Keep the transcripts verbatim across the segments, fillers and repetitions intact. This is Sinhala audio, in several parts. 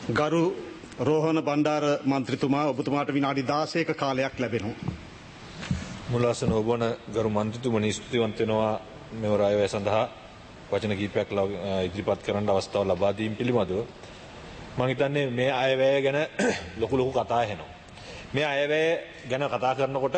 ගරු රෝහණ බණ්ඩාර මන්ත්‍රීතුමා ඔබතුමාට විනාඩි දාසයක කාලයක් ලැබෙනවා. මුලාසන ඔබන ගරු මන්ත්‍රීතුමනි ස්තුතිවන්ත වෙනවා මෙවර අයවැය සඳහා වචන කිහිපයක් ඉදිරිපත් කරන්න අවස්ථාව ලබා දීම පිළිබඳව. මම හිතන්නේ මේ අයවැය ගැන ලොකු ලොකු කතා ඇහෙනවා. මේ අයවැය ගැන කතා කරනකොට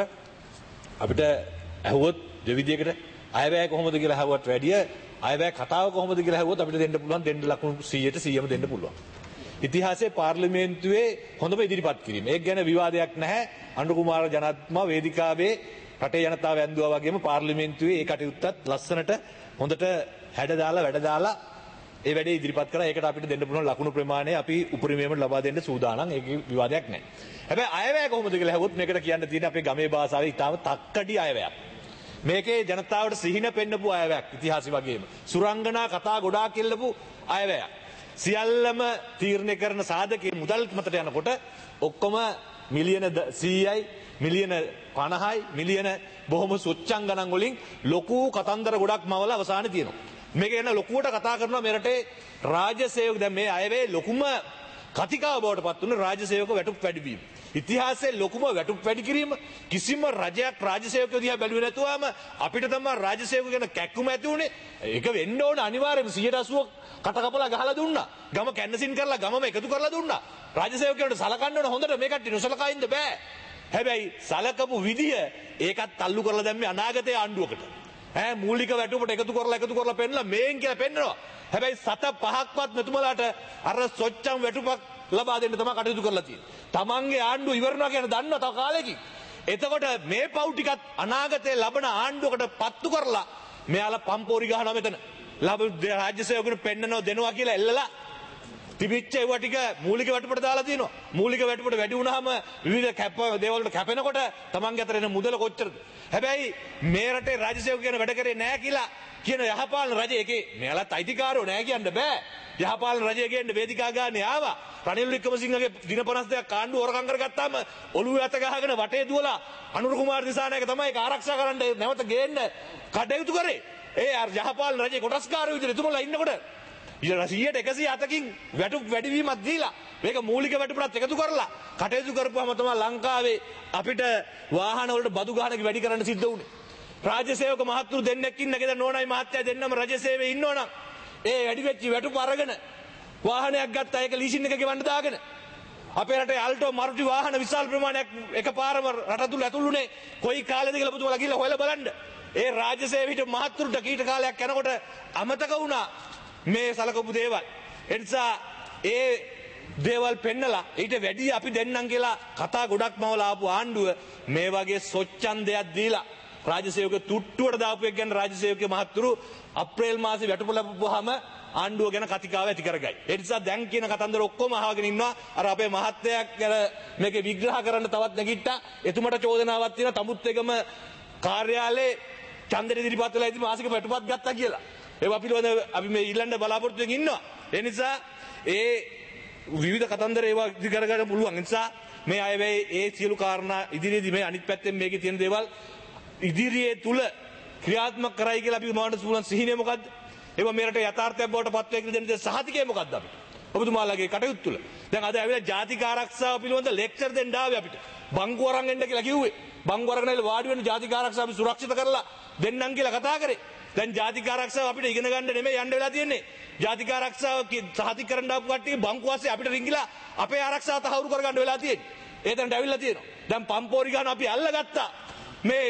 අපිට ඇහුවොත් දෙවිදියකට අයවැය කොහොමද කියලා අහුවට වැඩිය අයවැය කතාව කොහොමද කියලා අහුවොත් අපිට දෙන්න පුළුවන් දෙන්න ලකුණු සීයට සීයම දෙන්න පුළුවන්. ඉතිහාසයේ පාර්ලිමේන්තුවේ හොඳම ඉදිරිපත් කිරීම. ඒක ගැන විවාදයක් නැහැ. අනුර කුමාර ජනාධිපතිතුමා වේදිකාවේ රටේ ජනතාව ඇන්දුවා වගේම පාර්ලිමේන්තුවේ ඒ කටයුත්තත් ලස්සනට හොඳට හැඩ දාලා වැඩ දාලා ඒ වැඩේ ඉදිරිපත් කරා. ඒකට අපිට දෙන්න පුළුවන් ලකුණු ප්‍රමාණය අපි උපරිමයෙන්ම ලබා දෙන්න සූදානම්. ඒක විවාදයක් නැහැ. හැබැයි අයවැය කොහොමද කියලා අහුවොත් මේකට කියන්න තියෙන අපේ ගමේ භාෂාවේ ඉතාම තක්කඩි අයවැයක්. මේකේ ජනතාවට සිහින පෙන්නපු අයවැයක් ඉතිහාසෙ වගේම. සුරංගනා කතා ගොඩාක් කෙල්ලපු අයවැයක්. සියල්ලම තීරණය කරන සාධකයේ මුදල් මතට යනකොට ඔක්කොම මිලියන සීයයි මිලියන පනහයි මිලියන බොහොම සොච්චම් ගණන් වලින් ලොකු කතන්දර ගොඩක් මවල අවසානයේ තියෙනවා. මේක ගැන ලොකුවට කතා කරනවා මේ රටේ රාජ්‍ය සේවක දැන් මේ අයවැය ලොකුම කතිකාව බවට පත් වුණ රාජ්‍ය සේවක වැටුප් වැඩිවීම. ඉතිහාසයේ ලොකුම වැටුප් වැඩි කිරීම කිසිම රජයක් රාජ්‍ය සේවකයෝ දිහා බැලුවේ නැතුවම අපිට තමයි රාජ්‍ය සේවකයෝ ගැන කැක්කුම ඇති උනේ. ඒක වෙන්න ඕන අනිවාර්යයෙන්ම සියයට අසූවක් කට කපලා ගහලා දුන්නා. ගම කැන්නසින් කරලා ගමම එකතු කරලා දුන්නා. රාජ්‍ය සේවකයන්ට සලකන්න ඕන හොඳට මේ කට්ටිය නොසලකා ඉන්න බෑ. හැබැයි සලකපු විදිය ඒකත් තල්ලු කරලා දැම්මේ අනාගතයේ ආණ්ඩුවකට. ඈ මූලික වැටුපට එකතු කරලා එකතු කරලා පෙන්නලා මේන් කියලා පෙන්නනවා. හැබැයි සත පහක්වත් මෙතුමලාට අර සොච්චම් වැටුපක් ලබා දෙන්න තමයි කටයුතු කරලා තියෙන්නේ. තමන්ගේ ආණ්ඩුව ඉවරනවා කියන දන්නවා තව කාලෙකින්. එතකොට මේ පව් ටිකත් අනාගතයේ ලබන ආණ්ඩුවකට පත්තු කරලා මෙයාලා පම්පෝරි ගහනවා මෙතන. ලබ රාජ්‍ය සේවකයන්ට පෙන්නනවා දෙනවා කියලා එල්ලලා තිබිච්ච ඒවා ටික මූලික වැටුපට දාලා තියෙනවා. මූලික වැටුපට වැඩි වුණාම විවිධ කැප දේවල් වලට කැපෙනකොට තමන්ගේ අතර එන මුදල කොච්චරද? හැබැයි මේ රටේ රාජ්‍ය සේවකයන් වැඩ කරේ නැහැ කියලා කියන යහපාලන රජය එකේ මෙයාලත් අයිතිකාරෝ නැහැ කියන්න බෑ. යහපාලන රජය කියන්නේ වේදිකා ගානේ ආවා. රනිල් වික්‍රමසිංහගේ දින පනස් දෙකක් කාණ්ඩුව හොරකම් කරගත්තාම ඔළුවේ අත ගහගෙන වටේ දුවලා අනුර කුමාර දිසානායක තමයි ඒක ආරක්ෂා කරන්න නැවත ගේන්න කටයුතු කරේ. ඒ යහපාලන රජයේ කොටස්කාරයෝ විදිහට එතුමලා ඉන්නකොට සියයට එකසිය අටකින් වැටුප් වැඩිවීමක් දීලා මේක මූලික වැටුපටත් එකතු කරලා කටයුතු කරපුවාම තමයි ලංකාවේ අපිට වාහන වලට බදු ගහන එක වැඩි කරන්න සිද්ධ වුණේ. රාජ්‍ය සේවක මහත්තුරු දෙන්නෙක් ඉන්න ගෙදර නෝනයි මහත්තයා දෙන්නම රජ සේවයේ ඉන්නවනම් ඒ වැඩි වෙච්ච වැටුප අරගෙන වාහනයක් ගත්තා ඒක ලීසින් එක ගෙවන්න දාගෙන අපේ රටේ අල්ටෝ මාරුති වාහන විශාල ප්‍රමාණයක් එකපාරම රට තුල ඇතුළුනේ කොයි කාලෙද කියලා පුතුමලා ගිහලා හොයලා බලන්න. ඒ රාජ්‍ය සේවීට මහත්තුරුට කීට කාලයක් යනකොට අමතක වුණා මේ සලකපු දේවල්. ඒ නිසා ඒ දේවල් පෙන්නලා ඊට වැඩි අපි දෙන්නම් කියලා කතා ගොඩක් මවලා ආපු ආණ්ඩුව මේ වගේ සොච්චන් දෙයක් දීලා රාජ්‍ය සේවක තුට්ටුවට දාපු එක ගැන රාජ්‍ය සේවක මහත්තුරු අප්‍රේල් මාසේ වැටුප ලැබුවාම ආණ්ඩුව ගැන කතිකාව ඇති කරගයි. ඒ නිසා දැන් කියන කතන්දර ඔක්කොම අහගෙන ඉන්නවා. අර අපේ මහත්තයා ගැන මේකේ විග්‍රහ කරන්න තවත් නැගිට්ටා. එතුමට චෝදනාවක් තියෙනවා තමුත්තේගම කාර්යාලයේ ඡන්දෙ ඉදිරිපත් වෙලා ඉතින් මාසික වැටුපත් ගත්තා කියලා. ඒවා පිළිබඳව අපි මේ ඊළඟ බලාපොරොත්තු වෙමින් ඉන්නවා. ඒ නිසා ඒ විවිධ කතන්දර ඒවා ඉදි කරගන්න පුළුවන්. ඒ නිසා මේ අයවැය ඒ සියලු කාරණා ඉදිරියේදී මේ අනිත් පැත්තෙන් මේකේ තියෙන දේවල් ඉදිරියේ තුල ක්‍රියාත්මක කරයි කියලා අපි මොනවද පුළුවන් සිහිනේ මොකද්ද? ඒවා මේ රටේ යථාර්ථයක් බවට පත් වෙයි කියලා දෙන සහතිකය මොකද්ද අපිට? ඔබතුමාලාගේ කටයුතු තුල. දැන් අද ඇවිල්ලා ජාතික ආරක්ෂාව පිළිබඳ ලෙක්චර් දෙන්න ආවේ අපිට. බංකුව අරන් එන්න කියලා කිව්වේ. බංකුව අරගෙන ඉල වාඩි වෙන ජාතික ආරක්ෂාව අපි සුරක්ෂිත කරලා දෙන්නම් කියලා කතා කරේ. දැන් ජාතික ආරක්ෂාව අපිට ඉගෙන ගන්න නෙමෙයි යන්න වෙලා තියෙන්නේ. ජාතික ආරක්ෂාව සහතික කරන්න ආපු කට්ටිය බංකුව ASCII අපිට රිංගිලා අපේ ආරක්ෂාව තහවුරු කරගන්න වෙලා තියෙන්නේ. ඒතනට ඇවිල්ලා තියෙනවා. දැන් පම්පෝරි ගහන අපි අල්ලගත්තා. මේ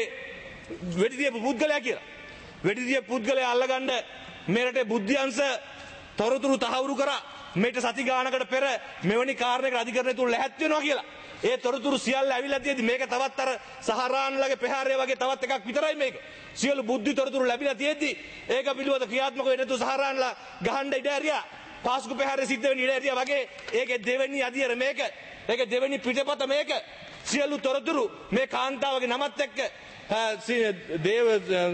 වෙඩි දියපු පුද්ගලයා කියලා. වෙඩි දියපු පුද්ගලයා අල්ලගන්න මේ රටේ බුද්ධ්‍යංශ තොරතුරු තහවුරු කරා. මේට සති ගානකට පෙර මෙවැනි කාරණයකට අධිකරණය තුල ලැහත් වෙනවා කියලා. ඒ තොරතුරු සියල්ල ඇවිල්ලා තියෙද්දි මේක තවත් අර සහරාන්ලගේ පෙහාරය වගේ තවත් එකක් විතරයි මේක. සියලු බුද්ධි තොරතුරු ලැබිලා තියෙද්දි ඒක පිළිවෙත ක්‍රියාත්මක වෙන්නේ නැතුව සහරාන්ලා ගහන්න ඉඩ ඇරියා. පාස්කු පෙහාරේ සිද්ධ වෙන ඉඩ ඇරියා වගේ ඒකේ දෙවෙනි අදියර මේක. ඒකේ දෙවෙනි පිටපත මේක. සියලු තොරතුරු මේ කාන්තාවගේ නමත් එක්ක දේව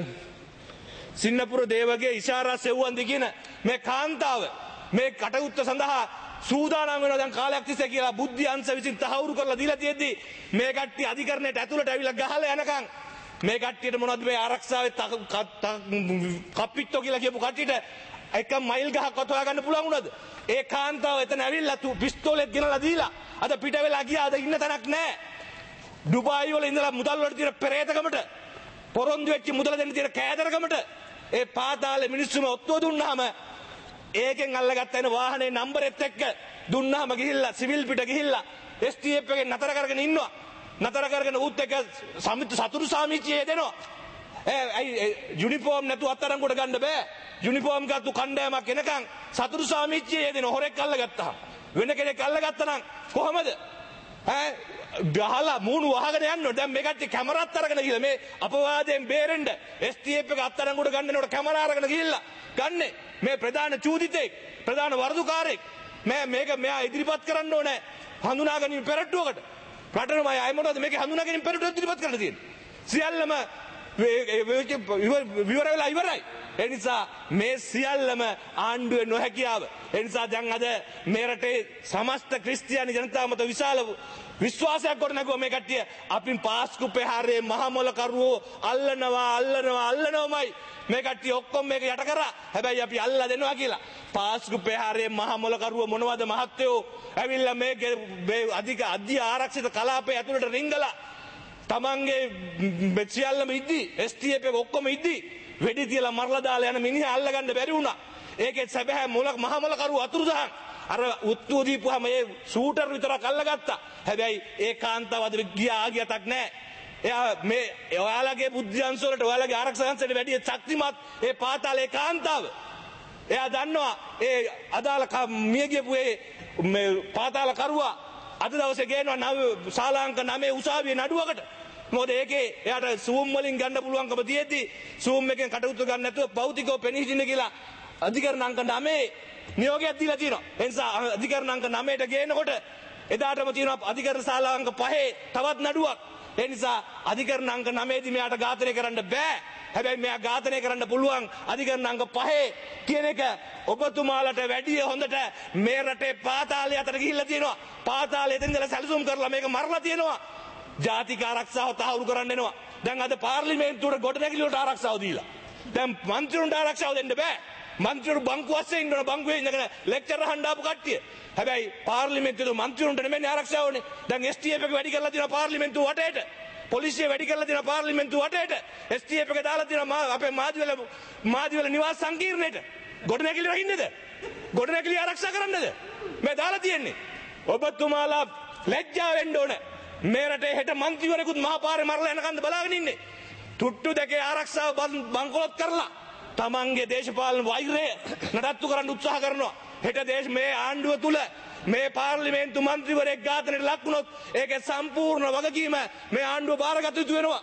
සින්නපුර දේවගේ ඉෂාරා සෙව්වන්දි කියන මේ කාන්තාව මේ කටයුත්ත සඳහා සූදානම් වෙනවා දැන් කාලයක් තිස්සේ කියලා බුද්ධි අංශ විසින් තහවුරු කරලා දීලා තියෙද්දි මේ කට්ටිය අධිකරණයට ඇතුළට ඇවිල්ලා ගහලා යනකම් මේ කට්ටියට මොනවද මේ ආරක්ෂාවේ කප්පිට්ටෝ කියලා කියපු කට්ටියට එක මයිල් ගහක්වත් හොයාගන්න පුළුවන් වුණාද? ඒ කාන්තාව එතන ඇවිල්ලා තු පිස්තෝලෙත් ගෙනලා දීලා අද පිට වෙලා ගියා. අද ඉන්න තැනක් නැහැ. ඩුබායි වල ඉඳලා මුදල් වලට තියෙන පෙරේතකමට පොරොන්දු වෙච්ච මුදල දෙන්න තියෙන කෑදරකමට ඒ පාතාලේ මිනිස්සුම ඔත්තුව දුන්නාම ඒකෙන් අල්ලගත්ත එන වාහනේ නම්බරෙත් එක්ක දුන්නාම ගිහිල්ලා සිවිල් පිට ගිහිල්ලා එස් ටී එෆ් එකෙන් නතර කරගෙන ඉන්නවා. නතර කරගෙන උත් එක්ක සමිත සතුරු සාමිච්චියේ දෙනවා. ඒ යුනිෆෝම් නැතුව අත්අඩංගුවට ගන්න බෑ. යුනිෆෝම් ගත්තු කණ්ඩායමක් එනකන් සතුරු සාමිච්චියේ දෙන හොරෙක් අල්ලගත්තා. වෙන කෙනෙක් අල්ලගත්තා නම් කොහමද? ඈ ගහලා මූණු වහගෙන යන්න. දැන් මේ කට්ටිය කැමරාත් අරගෙන ගිහලා මේ අපවාදයෙන් බේරෙන්න එස් ටී එෆ් එක අත්අඩංගුවට ගන්නනකොට කැමරා අරගෙන ගිහිල්ලා ගන්නේ මේ ප්‍රධාන චූදිතෙක් ප්‍රධාන වරදුකාරයෙක්. මේ මේක මෙයා ඉදිරිපත් කරන්න ඕනේ හඳුනා ගැනීම පෙරට්ටුවකට. රටනම අය මොනවද මේක හඳුනා ගැනීම පෙරට්ටුව ඉදිරිපත් කරන්න තියෙන්නේ? සියල්ලම විවර වෙලා ඉවරයි. ඒ නිසා මේ සියල්ලම ආණ්ඩුවේ නොහැකියාව. ඒ නිසා දැන් අද මේ රටේ සමස්ත ක්‍රිස්තියානි ජනතාව මත විශාල විශ්වාසයක් ගොඩනගුවා මේ කට්ටිය. අපි පාස්කු පෙහාරේ මහ මොල කරුවෝ අල්ලනවා අල්ලනවා අල්ලනවාමයි මේ කට්ටිය ඔක්කොම මේක යට කරා. හැබැයි අපි අල්ලලා දෙනවා කියලා. පාස්කු පෙහාරේ මහ මොල කරුවෝ මොනවද මහත්තයෝ ඇවිල්ලා මේ අධික අධ්‍ය ආරක්ෂිත කලාපය ඇතුළට රිංගලා තමන්ගේ සියල්ලම ඉද්දි එස් ටී එෆ් එක ඔක්කොම ඉද්දි වෙඩි තියලා මරලා දාලා යන මිනිහා අල්ලගන්න බැරි වුණා. ඒකේ සැබෑ මොල මහ මොල කරුවෝ අතුරුදහන් අර උත්තුව දීපුවාම ඒ ෂූටර් විතරක් අල්ලගත්තා. හැබැයි ඒ කාන්තාව අද ගියා ආගියතක් නැහැ. එයා මේ ඔයාලගේ බුද්ධිංශ වලට ඔයාලගේ ආරක්ෂකයන්ට වැඩි ශක්තිමත් ඒ පාතාලේ කාන්තාව. එයා දන්නවා ඒ අදාළ මිය ගියපු ඒ මේ පාතාල කරුවා අද දවසේ ගේනවා නව ශාලාංක නවයේ උසාවියේ නඩුවකට. මොකද ඒකේ එයාට සූම් වලින් ගන්න පුළුවන්කම තියෙද්දි සූම් එකෙන් කටයුතු ගන්න නැතුව භෞතිකව පෙනී හිටින්න කියලා අධිකරණ අංක නවයේ නියෝගයක් දීලා තියෙනවා. ඒ නිසා අධිකරණ අංක නවයට ගේනකොට එදාටම තියෙනවා අධිකරණ ශාලාංක පහේ තවත් නඩුවක්. ඒ නිසා අධිකරණ අංක නවයේදී මෙයාට ඝාතනය කරන්න බෑ. හැබැයි මෙයා ඝාතනය කරන්න පුළුවන් අධිකරණ අංක පහේ කියන එක ඔබතුමාලට වැඩිය හොඳට මේ රටේ පාතාලය අතර ගිහිල්ලා තියෙනවා. පාතාලය එතෙන් ඉඳලා සැලසුම් කරලා මේක මරලා තියෙනවා. ජාතික ආරක්ෂාව තහවුරු කරන්න එනවා. දැන් අද පාර්ලිමේන්තුවට ගොඩනැගිලි වලට ආරක්ෂාව දීලා. දැන් මන්ත්‍රීවරුන්ට ආරක්ෂාව දෙන්න බෑ. මන්ත්‍රීවරු බංකුව අස්සේ ඉන්නවා බංකුවේ ඉඳගෙන ලෙක්චර් අහන්න ආපු කට්ටිය. හැබැයි පාර්ලිමේන්තුවේ මන්ත්‍රීවරුන්ට නෙමෙයි ආරක්ෂාව ඕනේ. දැන් එස් ටී එෆ් එක වැඩි කරලා තියෙනවා පාර්ලිමේන්තුව වටේට. පොලිසිය වැඩි කරලා තියෙනවා පාර්ලිමේන්තුව වටේට. එස් ටී එෆ් එක දාලා තියෙනවා අපේ මාදිවල මාදිවල නිවාස සංකීර්ණයට. ගොඩනැගිලි රහින්නද? ගොඩනැගිලි ආරක්ෂා කරන්නද? මේ දාලා තියෙන්නේ. ඔබතුමාලා ලැජ්ජා වෙන්න ඕනේ. මේ රටේ හෙට මන්ත්‍රීවරයෙකුත් මහපාරේ මරලා යනකන්ද බලාගෙන ඉන්නේ. තුට්ටු දෙකේ ආරක්ෂාව බංකොලොත් කරලා තමන්ගේ දේශපාලන වෛරය නඩත්තු කරන්න උත්සාහ කරනවා. හෙට දේශ මේ ආණ්ඩුව තුල මේ පාර්ලිමේන්තු මන්ත්‍රීවරයෙක් ඝාතනයට ලක් වුණොත් ඒකේ සම්පූර්ණ වගකීම මේ ආණ්ඩුව බාරගත යුතු වෙනවා.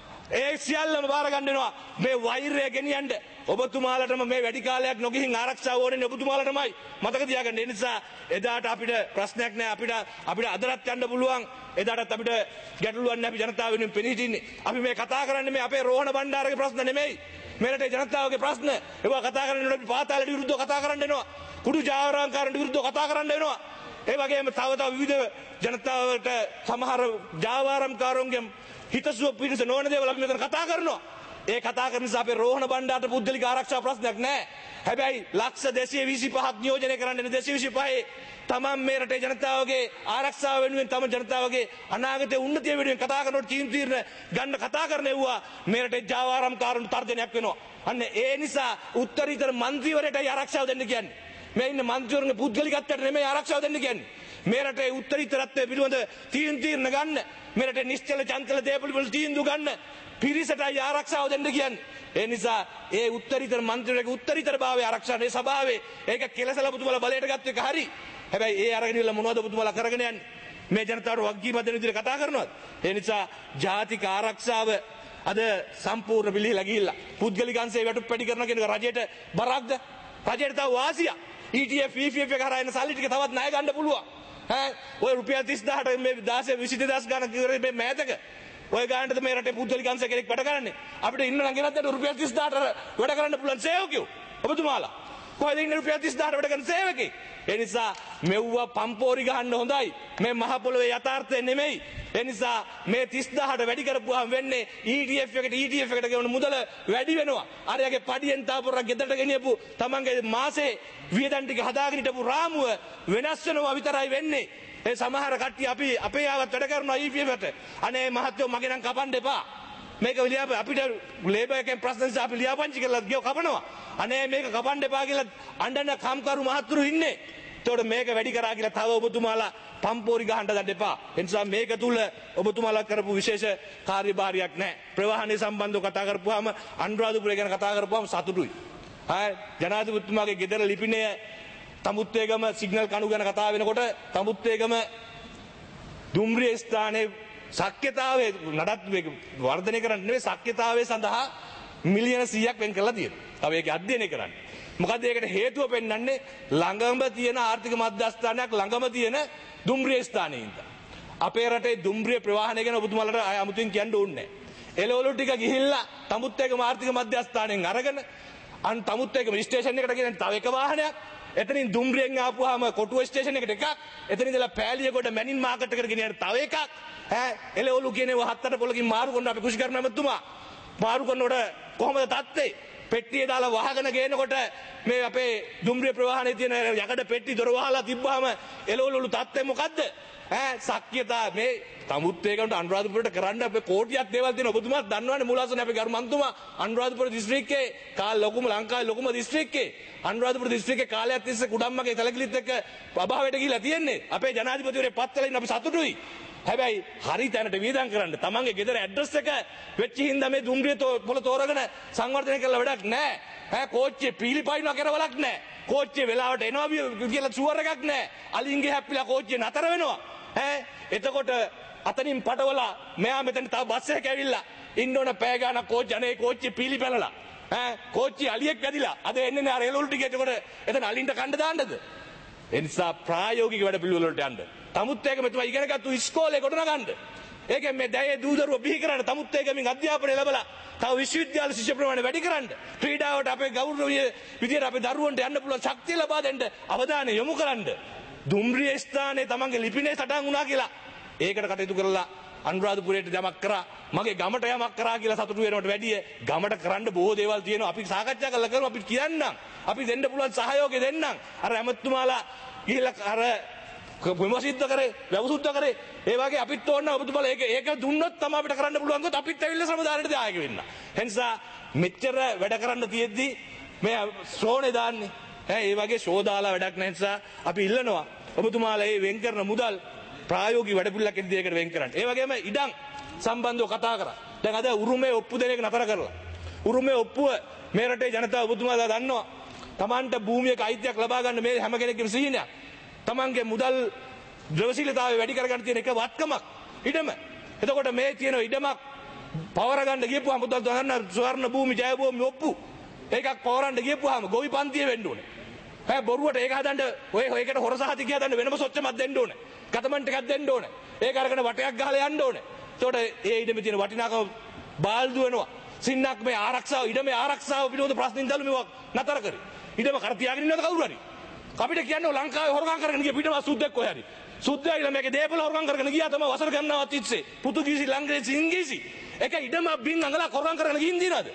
ඒ සියල්ලම බාර ගන්න වෙනවා. මේ වෛරය ගෙනියන්න ඔබතුමාලටම මේ වැඩි කාලයක් නොගිහින් ආරක්ෂාව ඕනේ ඔබතුමාලටමයි. මතක තියාගන්න. ඒ නිසා එදාට අපිට ප්‍රශ්නයක් නැහැ. අපිට අපිට අදටත් යන්න පුළුවන්. එදාටත් අපිට ගැටලුවක් නැහැ. අපි ජනතාව වෙනුවෙන් පෙනී හිටින්නේ. අපි මේ කතා කරන්නේ මේ අපේ රෝහණ බණ්ඩාරගේ ප්‍රශ්න නෙමෙයි. මේ රටේ ජනතාවගේ ප්‍රශ්න. ඒවා කතා කරන්නේ අපි පාතාලයට විරුද්ධව කතා කරන්න වෙනවා. කුඩු ජාවාරම්කාරන්ට විරුද්ධව කතා කරන්න වෙනවා. ඒ වගේම තව තව විවිධ ජනතාවට සමහර ජාවාරම්කාරෝන්ගේ හිතසුව පිණිස නොවන දේවල් අපි මෙතන කතා කරනවා. ඒ කතා කරන නිසා අපේ රෝහණ බණ්ඩාරට පුද්ගලික ආරක්ෂා ප්‍රශ්නයක් නැහැ. හැබැයි ලක්ෂ දෙසිය විසිපහක් නියෝජනය කරන්න දෙසිය විසිපහේ තමන් මේ රටේ ජනතාවගේ ආරක්ෂාව වෙනුවෙන් තම ජනතාවගේ අනාගතයේ උන්නතිය වෙනුවෙන් කතා කරනකොට තීන් තීරණ ගන්න කතා කරනෙව්වා මේ රටේ ජාවාරම්කාරන්ට තර්ජනයක් වෙනවා. අන්න ඒ නිසා උත්තරීතර മന്ത്രിවරයටයි ආරක්ෂාව දෙන්න කියන්නේ. මේ ඉන්න മന്ത്രിවරුන්ගේ පුද්ගලිකත්වයට නෙමෙයි ආරක්ෂාව දෙන්න කියන්නේ. මේ රටේ උත්තරීතරත්වයේ පිළිබඳ තීන් තීරණ ගන්න, මේ රටේ නිශ්චල චංචල දේපල වල තීන්දුව ගන්න පිරිසටයි ආරක්ෂාව දෙන්න කියන්නේ. ඒ නිසා ඒ උත්තරීතර മന്ത്രിවරගේ උත්තරීතර භාවය ආරක්ෂාවේ සභාවේ ඒක කෙලසලා පුතුමලා බලයට ගත්ත එක හරි. හැබැයි ඒ අරගෙන ඉවල මොනවද පුතුමලා කරගෙන යන්නේ? මේ ජනතාවට වගකීම දෙන විදිහට කතා කරනවද? ඒ නිසා ජාතික ආරක්ෂාව අද සම්පූර්ණ පිළිහිලා ගිහිල්ලා පුද්ගලික අංශේ වැටුප් පැටි කරන කෙනෙක් රජයට බරක්ද? රජයට තව වාසිය. E T F E F F එක හරහා එන සල්ලි ටික තවත් ණය ගන්න පුළුවන්. ඈ ඔය රුපියල් තිස් දහසට මේ දාසේ විසි දෙදාස් ගණන් කිව්වේ මේ මෑතක. ඔය ගානටද මේ රටේ පුද්ගලික අංශ කෙනෙක් වැඩ කරන්නේ. අපිට ඉන්න නම් ගෙනත් දැන් රුපියල් තිස් දහසට වැඩ කරන්න පුළුවන් සේවකයෝ. ඔබතුමාලා කොහෙද ඉන්නේ රුපියල් තිස් දහසට වැඩ කරන සේවකෙක්? ඒ නිසා මෙව්ව පම්පෝරි ගහන්න හොඳයි. මේ මහ පොළොවේ යථාර්ථය නෙමෙයි. ඒ නිසා මේ තිස් දහසට වැඩි කරපුවාම වෙන්නේ E T F එකට E T F එකට ගෙවන මුදල වැඩි වෙනවා. අරයාගේ පඩියෙන් තාපුරක් ගෙදරට ගෙනියපු තමන්ගේ මාසේ වියදම් ටික හදාගෙන හිටපු රාමුව වෙනස් වෙනවා විතරයි වෙන්නේ. ඒ සමහර කට්ටිය අපි අපේ ආවත් වැඩ කරනවා E P F එකට. අනේ මහත්තයෝ මගේ නම් කපන්න එපා. මේක ලියාප අපිට ලේබර් එකෙන් ප්‍රශ්න නිසා අපි ලියාපදිංචි කරලා ගියව කපනවා. අනේ මේක කපන්න එපා කියලා අඬන කම්කරු මහත්තුරු ඉන්නේ. ඒතකොට මේක වැඩි කරා කියලා තව ඔබතුමාලා පම්පෝරි ගහන්න ගන්න එපා. ඒ නිසා මේක තුල ඔබතුමාලා කරපු විශේෂ කාර්යභාරයක් නැහැ. ප්‍රවාහනයේ සම්බන්ධව කතා කරපුවාම අනුරාධපුරය ගැන කතා කරපුවාම සතුටුයි. ආ ජනාධිපතිතුමාගේ ගෙදර ලිපිණය තමුත්තේගම සිග්නල් කණු ගැන කතා වෙනකොට තමුත්තේගම දුම්රිය ස්ථානයේ ශක්්‍යතාවය නඩත්තු වර්ධනය කරන්න නෙවෙයි ශක්්‍යතාවය සඳහා මිලියන සීයක් වෙන් කරලා තියෙනවා. තව ඒක අධ්‍යයනය කරන්න. මොකද ඒකට හේතුව පෙන්වන්නේ ළඟම තියෙන ආර්ථික මධ්‍යස්ථානයක් ළඟම තියෙන දුම්රිය ස්ථානයේ ඉඳලා. අපේ රටේ දුම්රිය ප්‍රවාහනය ගැන ඔබතුමාලට ආය අමුතුවෙන් කියන්න ඕනේ නැහැ. එළවලු ටික ගිහිල්ලා තමුත්තේගම ආර්ථික මධ්‍යස්ථානයෙන් අරගෙන අන් තමුත්තේගම ස්ටේෂන් එකට ගෙන තව එක වාහනයක් එතනින් දුම්රියෙන් ආපුවාම කොටුව ස්ටේෂන් එකට එකක් එතන ඉඳලා පෑලියගොඩ මැනින් මාකට් එකට ගෙනියන්න තව එකක් ඈ එළවලු කියන්නේ හත්තට පොලකින් මාරු කරන අපි කුෂිකරණ ඇමතුමා මාරු කරනකොට කොහොමද තත්ත්වේ පෙට්ටිය දාලා වහගෙන ගේනකොට මේ අපේ දුම්රිය ප්‍රවාහනයේ තියෙන යකඩ පෙට්ටි දොර වහලා තිබ්බාම එළවලු තත්ත්වය මොකද්ද ඈ සක්්‍යතා මේ තමුත්තේකට අනුරාධපුරට කරන්න අපේ කෝටියක් දේවල් තියෙන ඔබතුමාත් දන්නවනේ මූලාසන අපේ ගරු මන්තුමා අනුරාධපුර දිස්ත්‍රික්කයේ කාල ලොකුම ලංකාවේ ලොකුම දිස්ත්‍රික්කයේ අනුරාධපුර දිස්ත්‍රික්කයේ කාලයක් තිස්සේ කුඩම්මගේ තලකිලිත් එක්ක අභාවයට ගිහිලා තියෙන්නේ අපේ ජනාධිපතිවරේ පත් වෙලා ඉන්න අපි සතුටුයි හැබැයි හරි තැනට වියදම් කරන්න තමන්ගේ ගෙදර ඇඩ්‍රස් එක වෙච්ච හින්දා මේ දුම්රිය පොළ තෝරගෙන සංවර්ධනය කරලා වැඩක් නැහැ ඈ කෝච්චියේ පීලිපයින්ව කරවලක් නැහැ කෝච්චියේ වෙලාවට එනවා කියලා සුවර් එකක් නැහැ අලින්ගේ හැප්පිලා කෝච්චිය නතර වෙනවා ඈ එතකොට අතනින් පටවලා මෙයා මෙතන තව බස් එකක් ඇවිල්ලා ඉන්න ඕන පැය ගානක් කෝච්චිය අනේ කෝච්චිය පීලි පැනලා ඈ කෝච්චිය අලියෙක් වැදිලා අද එන්නේ නෑ අර එළවලු ටික එතකොට එතන අලින්ට කන්න දාන්නද ඒ නිසා ප්‍රායෝගික වැඩ පිළිවෙල වලට යන්න තමුත්තේක මෙතුමා ඉගෙන ගත්තු ඉස්කෝලේ ගොඩනගන්න ඒකෙන් මේ දැයේ දූදරුව බිහි කරන්න තමුත්තේකමින් අධ්‍යාපනය ලැබලා තව විශ්වවිද්‍යාල ශිෂ්‍ය ප්‍රමාණය වැඩි කරන්න ක්‍රීඩාවට අපේ ගෞරවීය විදියට අපේ දරුවන්ට යන්න පුළුවන් ශක්තිය ලබා දෙන්න අවධානය යොමු කරන්න දුම්රිය ස්ථානයේ තමන්ගේ ලිපිනේ සටහන් වුණා කියලා ඒකට කටයුතු කරලා අනුරාධපුරයට යමක් කරා මගේ ගමට යමක් කරා කියලා සතුටු වෙනවට වැඩිය ගමට කරන්න බොහෝ දේවල් තියෙනවා අපි සාකච්ඡා කරලා කරමු අපි කියන්නම් අපි දෙන්න පුළුවන් සහයෝගය දෙන්නම් අර ඇමතුමාලා ගිහිල්ලා අර විමසිද්ද කරේ වැවසුද්ද කරේ ඒ වගේ අපිත් ඕන ඔබතුමාලා ඒක ඒක දුන්නොත් තමයි අපිට කරන්න පුළුවන් කොට අපිත් ඇවිල්ලා සමුදාරයට දායක වෙන්න. ඒ නිසා මෙච්චර වැඩ කරන්න තියෙද්දි මේ ෂෝනේ දාන්නේ ඈ ඒ වගේ ෂෝ දාලා වැඩක් නැහැ නිසා අපි ඉල්ලනවා ඔබතුමාලා මේ වෙන් කරන මුදල් ප්‍රායෝගික වැඩපිළිවෙලක් ඉදිරි දෙයකට වෙන් කරන්න. ඒ වගේම ඉඩම් සම්බන්ධව කතා කරා. දැන් අද උරුමේ ඔප්පු දෙන එක නතර කරලා. උරුමේ ඔප්පුව මේ රටේ ජනතාව ඔබතුමාලා දන්නවා. Tamanට භූමියක අයිතියක් ලබා ගන්න මේ හැම කෙනෙක්ගේම සිහිනයක්. Tamanගේ මුදල් ද්‍රවශීලතාවය වැඩි කරගන්න තියෙන එක වත්කමක්. ඉඩම. එතකොට මේ තියෙන ඉඩමක් පවර ගන්න ගියපුවාම මුදල් ගන්න ස්වර්ණ භූමි ජය භූමි ඔප්පු. ඒකක් පවරන්න ගියපුවාම ගොවි පන්තිය වෙන්න ඕනේ. ඈ බොරුවට ඒක හදන්න ඔය ඔයකට හොරසහති කියා දන්න වෙනම සොච්චමක් දෙන්න ඕනේ. කතමන්ට එකක් දෙන්න ඕනේ. ඒක අරගෙන වටයක් ගහලා යන්න ඕනේ. එතකොට ඒ ඉඩමේ තියෙන වටිනාකම බාල්දු වෙනවා. සින්නක් මේ ආරක්ෂාව ඉඩමේ ආරක්ෂාව පිළිබඳ ප්‍රශ්නින් දලු මේවා නතර කරේ. ඉඩම කර තියාගෙන ඉන්නවද කවුරු හරි? අපිට කියන්නේ ලංකාවේ හොරගම් කරගෙන ගිය පිටම සුද්දෙක් කොහේ හරි. සුද්දයිලා මේකේ දේපල හොරගම් කරගෙන ගියා තමයි වසර ගන්නවත් ඉස්සේ. පෘතුගීසි ලංකාවේ ඉංග්‍රීසි. ඒක ඉඩම බින් අඟලා හොරගම් කරගෙන ගින් දිනවද?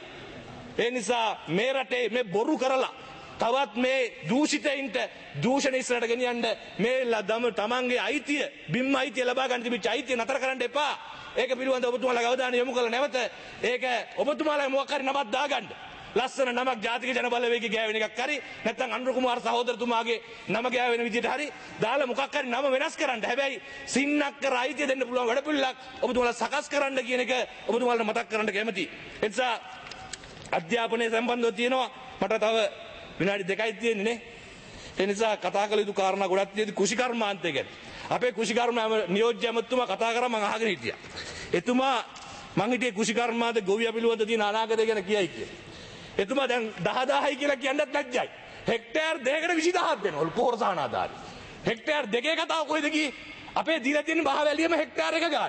ඒ නිසා මේ රටේ මේ බොරු කරලා තවත් මේ දූෂිතයින්ට දූෂණ ඉස්සරහට ගෙනියන්න මේ ලදම තමන්ගේ අයිතිය බිම් අයිතිය ලබා ගන්න තිබිච්ච අයිතිය නතර කරන්න එපා. ඒක පිළිබඳව ඔබතුමාලා අවධානය යොමු කරලා නැවත ඒක ඔබතුමාලා මොකක් හරි නමක් දාගන්න. ලස්සන නමක් ජාතික ජන බලවේගයේ ගෑවෙන එකක් හරි නැත්නම් අනුර කුමාර සහෝදරතුමාගේ නම ගෑවෙන විදිහට හරි දාලා මොකක් හරි නම වෙනස් කරන්න. හැබැයි සින්නක් කර අයිතිය දෙන්න පුළුවන් වැඩ පිළිලක් ඔබතුමාලා සකස් කරන්න කියන එක ඔබතුමාලට මතක් කරන්න කැමතියි. ඒ නිසා අධ්‍යාපනය සම්බන්ධව තියෙනවා මට තව විනාඩි දෙකයි තියෙන්නේ නේ. ඒ නිසා කතා කළ යුතු කාරණා ගොඩක් තියෙදි කුෂිකර්මාන්තය ගැන. අපේ කුෂිකර්ම නියෝජ්‍ය ඇමතුමා කතා කරා මම අහගෙන හිටියා. එතුමා මං හිටියේ කුෂිකර්මාන්ත ගොවියා පිළිබඳ තියෙන අනාගතය ගැන කියයි කියලා. එතුමා දැන් දහදාහයි කියලා කියන්නත් ලැජ්ජයි. හෙක්ටයාර් දෙකකට විසිදහක් දෙනවලු පොහොර සහනාධාරී. හෙක්ටයාර් දෙකේ කතාව කොහෙද ගියේ? අපේ දීලා තියෙන බහවැලියම හෙක්ටයාර් එක ගානේ.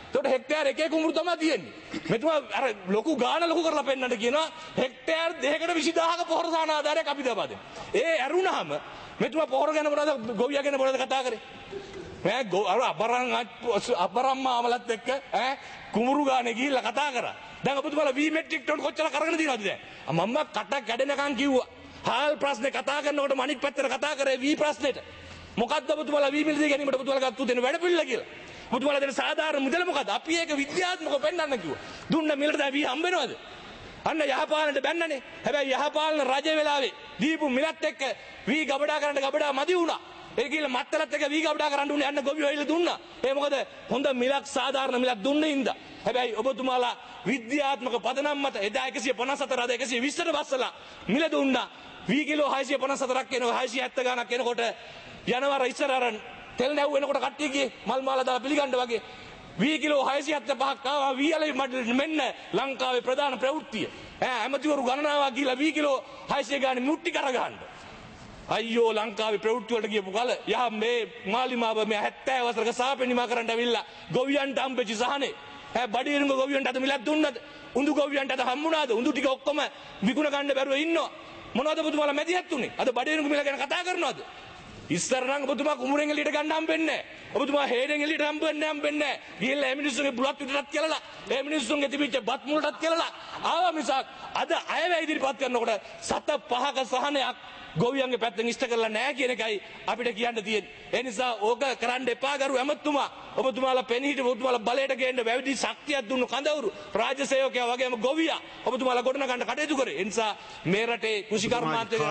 ඒකට හෙක්ටයාර් එකේ කුඹුරු තමයි තියෙන්නේ. මෙතුමා අර ලොකු ගාන ලොකු කරලා පෙන්නන්න කියනවා හෙක්ටයාර් දෙකකට විසිදාහක පොහොර සාන ආධාරයක් අපි දබා දෙන්න. ඒ ඇරුණාම මෙතුමා පොහොර ගැන මොනවද ගොවියා ගැන මොනවද කතා කරේ? ඈ අර අපරන් අපරම්මාමලත් එක්ක ඈ කුඹුරු ගානේ ගිහිල්ලා කතා කරා. දැන් ඔබතුමාලා වී මෙට්‍රික් ටන් කොච්චර කරගෙන තියෙනවද දැන්? මම කට කැඩෙනකන් කිව්වා. හාල් ප්‍රශ්නේ කතා කරනකොට මණික් පැත්තට කතා කරේ වී ප්‍රශ්නෙට. මොකද්ද ඔබතුමාලා වී මිලදී ගැනීමට ඔබතුමාලා ගත්තු දෙන වැඩ පිළිලා කියලා. ඔබතුමාලා දෙන සාධාරණ මුදල මොකද්ද? අපි ඒක විද්‍යාත්මකව පෙන්වන්න කිව්වා. දුන්න මිලට දැන් වී හම්බ වෙනවද? අන්න යහපාලනට බැන්නනේ. හැබැයි යහපාලන රජ වෙලාවේ දීපු මිලත් එක්ක වී ගබඩා කරන්න ගබඩා මදි වුණා. ඒ කියලා මත්තලත් එක වී ගබඩා කරන්න උනේ යන්න ගොවි හොයලා දුන්නා. ඒ මොකද හොඳ මිලක් සාධාරණ මිලක් දුන්නේ හින්දා. හැබැයි ඔබතුමාලා විද්‍යාත්මක පදනම් මත එදා එකසිය පනස් හතර අද එකසිය විස්සට බස්සලා මිල දුන්නා. වී කිලෝ හයසිය පනස් හතරක් එනවා හයසිය හැත්තෑ ගාණක් එනකොට යනවාර ඉස්සර අර තෙල් නැව් වෙනකොට කට්ටිය ගියේ මල් මාලා දාලා පිළිගන්න වගේ වී කිලෝ හයසිය හැත්තෑ පහක් ආවා වී අලෙ මෙන්න ලංකාවේ ප්‍රධාන ප්‍රවෘත්තිය. ඈ ඇමතිවරු ගණනාවක් ගිහලා වී කිලෝ හයසිය ගාණේ මුට්ටි කරගන්න. අයියෝ ලංකාවේ ප්‍රවෘත්ති වලට ගියපු කල යහ මේ මාලිමාව මේ හැත්තෑ වසරක සාපෙනිමා කරන්න ඇවිල්ලා ගොවියන්ට හම්බෙච්ච සහනේ ඈ බඩේරුඟ ගොවියන්ට අද මිලක් දුන්නද උඳු ගොවියන්ට අද හම්බුණාද උඳු ටික ඔක්කොම විකුණ ගන්න බැරුව ඉන්නවා මොනවද ඔබතුමාලා මැදිහත් උනේ අද බඩේරුඟ මිල ගැන කතා කරනවද ඉස්සර නම් ඔබතුමා කුඹුරෙන් එළියට ගන්න හම්බෙන්නේ නැහැ ඔබතුමා හේඩෙන් එළියට හම්බෙන්නේ හම්බෙන්නේ නැහැ ගිහිල්ලා මේ මිනිස්සුන්ගේ බුලත් පිටටත් කියලා මේ මිනිස්සුන්ගේ තිබිච්ච බත් මුලටත් කියලා ආවා මිසක් අද අයව ඉදිරිපත් කරනකොට සත පහක සහනයක් ගොවියන්ගේ පැත්තෙන් ඉෂ්ට කරලා නැහැ කියන එකයි අපිට කියන්න තියෙන්නේ. ඒ නිසා ඕක කරන්න එපා ගරු ඇමතුමා. ඔබතුමාලා පෙනහිට ඔබතුමාලා බලයට ගේන්න වැවිදි ශක්තියක් දුන්නු කඳවුරු රාජ්‍ය සේවකයා වගේම ගොවියා. ඔබතුමාලා ගොඩනගන්න කටයුතු කරේ. ඒ නිසා මේ රටේ කෘෂිකර්මාන්තයේ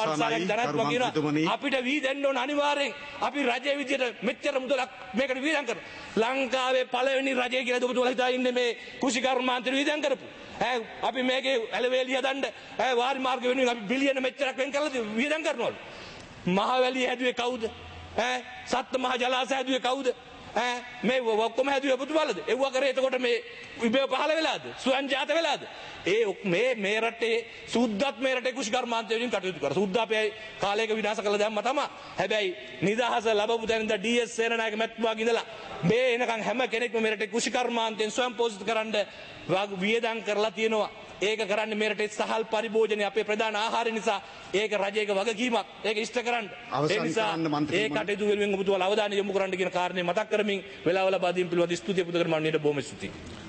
අපිට වී දෙන්න ඕන අනිවාර්යෙන්. අපි රජයේ විදියට මෙච්චර මුදලක් මේකට වීදම් කරනවා. ලංකාවේ පළවෙනි රජය කියලා ඔබතුමාලා හිතා ඉන්නේ මේ කෘෂිකර්මාන්තේ වීදම් කරපු. ඈ අපි මේකේ ඇලවේලිය හදන්න ඈ වාරි මාර්ග වෙනුවෙන් අපි බිලියන මෙච්චරක් වෙන් කරලා වියදම් කරනවලු. මහවැලිය හැදුවේ කවුද? ඈ සත්ත මහ ජලාශය හැදුවේ කවුද? ඈ මේ ඔක්කොම හැදුවේ ඔබතුමාලද? එව්ව කරේ එතකොට මේ ඉබේ පහල වෙලාද? ස්වයංජාත වෙලාද? ඒ මේ මේ රටේ සුද්ධත් මේ රටේ කුෂිකර්මාන්තය වලින් කටයුතු කරා. සුද්ධ අපේ කාලයක විනාශ කළා දැම්ම තමයි. හැබැයි නිදහස ලැබපු තැන ඉඳලා ඩී එස් සේනානායක මැතිතුමාගේ ඉඳලා මේ එනකන් හැම කෙනෙක්ම මේ රටේ කුෂිකර්මාන්තයෙන් ස්වයං පෝෂිත කරන්න වියදම් කරලා තියෙනවා. ඒක කරන්නේ මේ රටේ සහල් පරිභෝජනය අපේ ප්‍රධාන ආහාර නිසා ඒක රජයක වගකීමක්. ඒක ඉෂ්ට කරන්න. ඒ නිසා ඒ කටයුතු වෙනුවෙන් ඔබතුමාලා අවධානය යොමු කරන්න කියන කාරණේ මතක් කරමින් වෙලාව ලබා දීම පිළිබඳ ස්තුතිය පුද කරමන්නේට බොහොම ස්තුතියි.